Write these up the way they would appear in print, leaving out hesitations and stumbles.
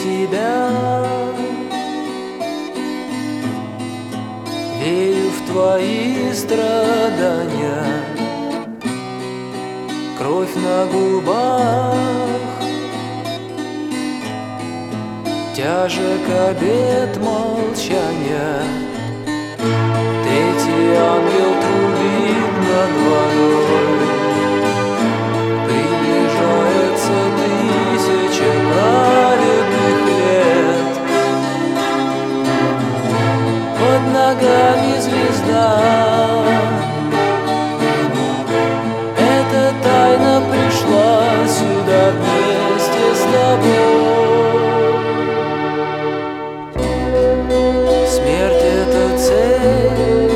тебя, верю в твои страдания, кровь на губах, тяжек обет молчания. Третий ангел трубит над водой, приближается 1000 праведных лет. Под ногами звезда, эта тайна пришла сюда вместе с тобой. Смерть — это цель,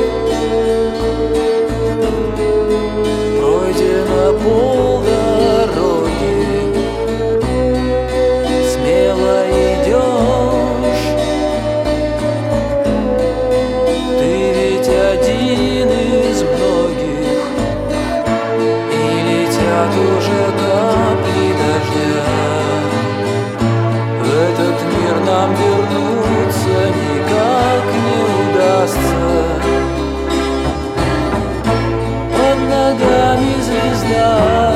пройдена полдороги, смело идешь, ты ведь один из многих, и летят уже капли дождя. В этот мир нам вернуться никак не удастся. Под ногами звезда,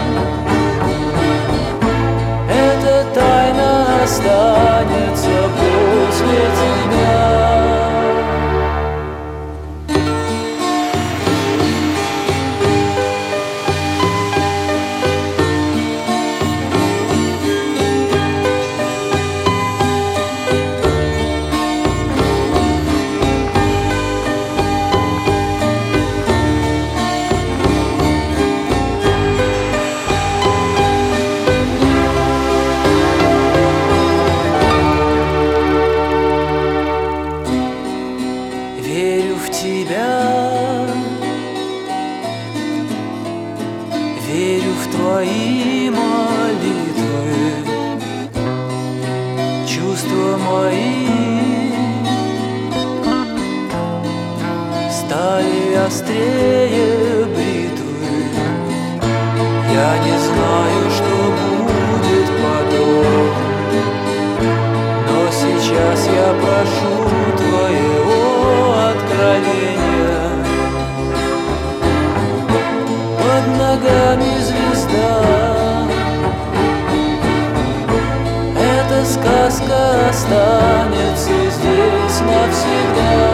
эта тайна останется после тебя. Верю в тебя, верю в твои молитвы, чувства мои стали острее бритвы. Я не знаю, что будет потом, но сейчас я прошу твоего откровения. Под ногами звезда, эта сказка останется здесь навсегда.